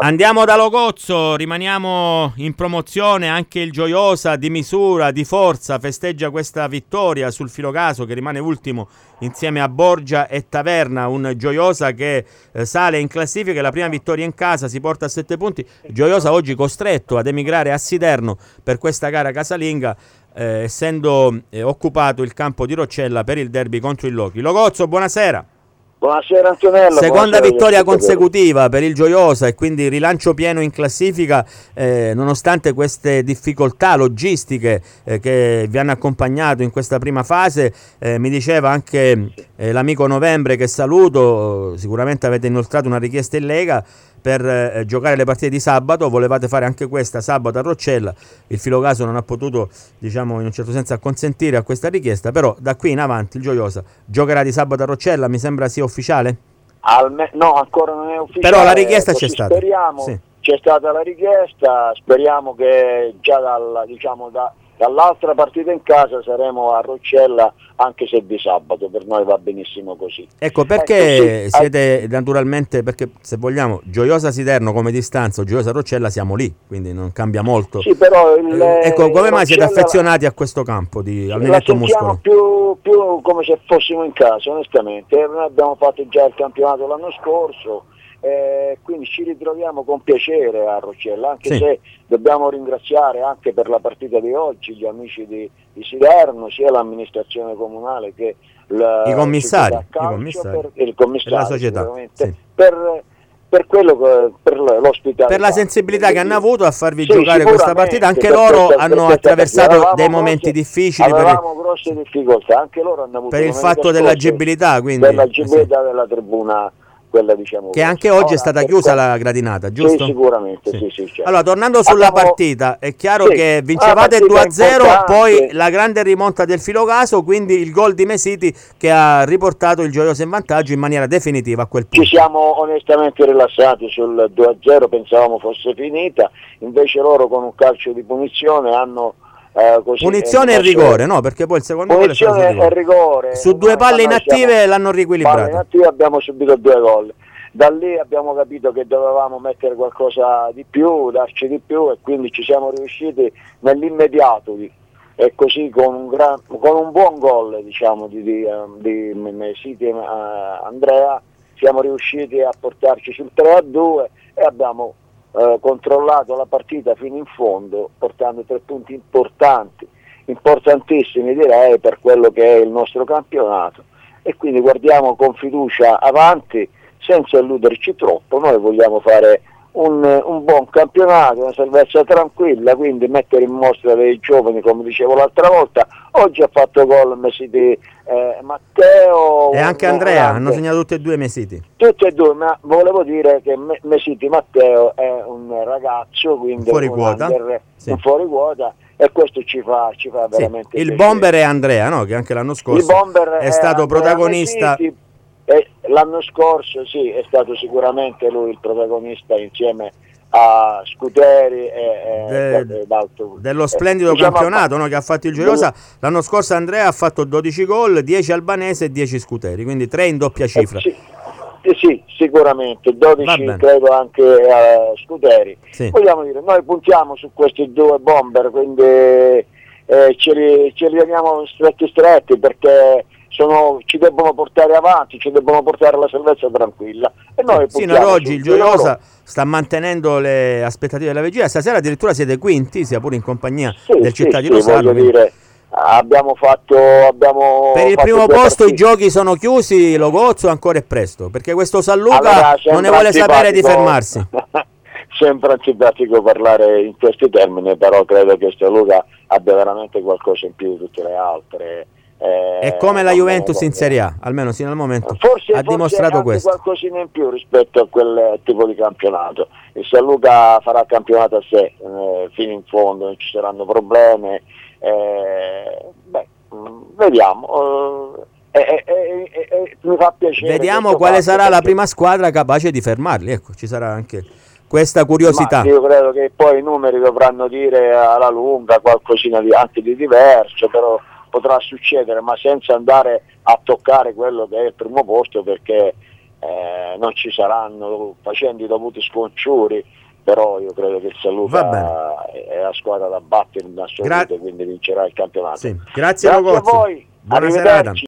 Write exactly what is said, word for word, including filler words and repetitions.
Andiamo da Logozzo, rimaniamo in promozione. Anche il Gioiosa di misura, di forza, festeggia questa vittoria sul Filocaso, che rimane ultimo insieme a Borgia e Taverna. Un Gioiosa che eh, sale in classifica, la prima vittoria in casa, si porta a sette punti. Gioiosa oggi costretto ad emigrare a Siderno per questa gara casalinga, eh, essendo eh, occupato il campo di Roccella per il derby contro il Lochi. Logozzo, buonasera. Buonasera Antonello. Seconda vittoria consecutiva per il Gioiosa e quindi rilancio pieno in classifica, eh, nonostante queste difficoltà logistiche eh, che vi hanno accompagnato in questa prima fase. Eh, mi diceva anche eh, l'amico Novembre, che saluto, sicuramente avete inoltrato una richiesta in Lega per eh, giocare le partite di sabato, volevate fare anche questa sabato a Roccella. Il Filocaso non ha potuto, diciamo, in un certo senso acconsentire a questa richiesta, però da qui in avanti il Gioiosa giocherà di sabato a Roccella, mi sembra sia ufficiale? Alme- no, ancora non è ufficiale. Però la richiesta c'è stata. Speriamo, sì. C'è stata la richiesta, speriamo che già dal, diciamo, da, dall'altra partita in casa saremo a Roccella, anche se di sabato, per noi va benissimo così. Ecco, perché ecco, sì, siete eh, naturalmente, perché se vogliamo Gioiosa Siderno come distanza o Gioiosa Roccella siamo lì, quindi non cambia molto. Sì, però il, eh, ecco, come mai siete Roccella, affezionati a questo campo di Alminetto la Muscolo? sentiamo più, più come se fossimo in casa, onestamente. Noi abbiamo fatto già il campionato l'anno scorso, eh, quindi ci ritroviamo con piacere a Roccella, anche sì. se dobbiamo ringraziare anche per la partita di oggi gli amici di, di Siderno, sia l'amministrazione comunale che la, i commissari, calcio, i commissari, per, il commissario, e la società, sì. per, per quello che, per l'ospitalità, per la sensibilità che hanno avuto a farvi sì, giocare questa partita. Anche loro questa, hanno attraversato dei momenti grosse, difficili, avevamo per, grosse difficoltà, anche loro hanno avuto per il fatto dell'agibilità, quindi dell'agibilità sì. della tribuna, quella, diciamo, che anche oggi ora, è stata chiusa quel... la gradinata, giusto? Sì, sicuramente, sì. Sì, sì, certo. Allora, tornando sulla Abbiamo... partita, è chiaro sì, che vincevate due a zero, importante. Poi la grande rimonta del Filocaso, quindi il gol di Mesiti che ha riportato il Gioiosa in vantaggio in maniera definitiva a quel punto. Ci siamo onestamente rilassati sul due a zero, pensavamo fosse finita, invece loro con un calcio di punizione hanno Eh, così, punizione e rigore, no? Perché poi il secondo gol è stato e rigore. Su due palle inattive l'hanno riequilibrato. Palle inattive abbiamo subito due gol. Da lì abbiamo capito che dovevamo mettere qualcosa di più, darci di più, e quindi ci siamo riusciti nell'immediato e così con un, gran, con un buon gol, diciamo, di, di, di Mesiti uh, Andrea siamo riusciti a portarci sul tre a due e abbiamo Eh, controllato la partita fino in fondo, portando tre punti importanti, importantissimi direi per quello che è il nostro campionato, e quindi guardiamo con fiducia avanti senza illuderci troppo. Noi vogliamo fare un, un buon campionato, una salvezza tranquilla, quindi mettere in mostra dei giovani, come dicevo l'altra volta. Oggi ha fatto gol Mesiti eh, Matteo e anche Andrea, hanno segnato tutti e due Mesiti. Tutti e due, ma volevo dire che Mesiti Matteo è un ragazzo, quindi fuori un, quota, under, sì. un fuori quota, e questo ci fa, ci fa veramente sì. Il piacere. bomber è Andrea, no? Che anche l'anno scorso è, è stato Andrea protagonista. Mesiti, e l'anno scorso sì, è stato sicuramente lui il protagonista insieme a Scuteri e, De, e, e dello splendido diciamo, campionato, no, che ha fatto il Gioiosa. L'anno scorso Andrea ha fatto dodici gol, dieci Albanese e dieci Scuteri, quindi tre in doppia cifra. Eh, sì, eh, sì, sicuramente dodici credo anche a uh, Scuteri. Sì. Vogliamo dire, noi puntiamo su questi due bomber, quindi eh, ce li, ce li teniamo stretti stretti, perché sono, ci debbono portare avanti, ci debbono portare alla salvezza tranquilla. E noi sì, no, oggi il Gioiosa loro. sta mantenendo le aspettative della vigilia. Stasera addirittura siete quinti, sia pure in compagnia sì, del Città sì, di Rosarno. Sì, voglio dire, abbiamo fatto abbiamo per il fatto primo posto partite. I giochi sono chiusi, Logozzo ancora è presto, perché questo San Luca allora, non ne vuole sapere di fermarsi. Sempre antipatico parlare in questi termini, però credo che San Luca abbia veramente qualcosa in più di tutte le altre. Eh, è come la Juventus in Serie A, almeno sino al momento forse, ha dimostrato forse questo. Qualcosina in più rispetto a quel tipo di campionato. Il San Luca farà campionato a sé eh, fino in fondo, non ci saranno problemi. Eh, beh, vediamo. Eh, eh, eh, eh, eh, mi fa piacere. Vediamo quale sarà perché... la prima squadra capace di fermarli. Ecco, ci sarà anche questa curiosità. Ma io credo che poi i numeri dovranno dire alla lunga qualcosina di, anche di diverso, però potrà succedere, ma senza andare a toccare quello che è il primo posto, perché eh, non ci saranno facendo i dovuti scongiuri, però io credo che il San Luca è la squadra da battere in assoluto, Gra- quindi vincerà il campionato. Sì. Grazie, Grazie a voi, buona arrivederci. serata.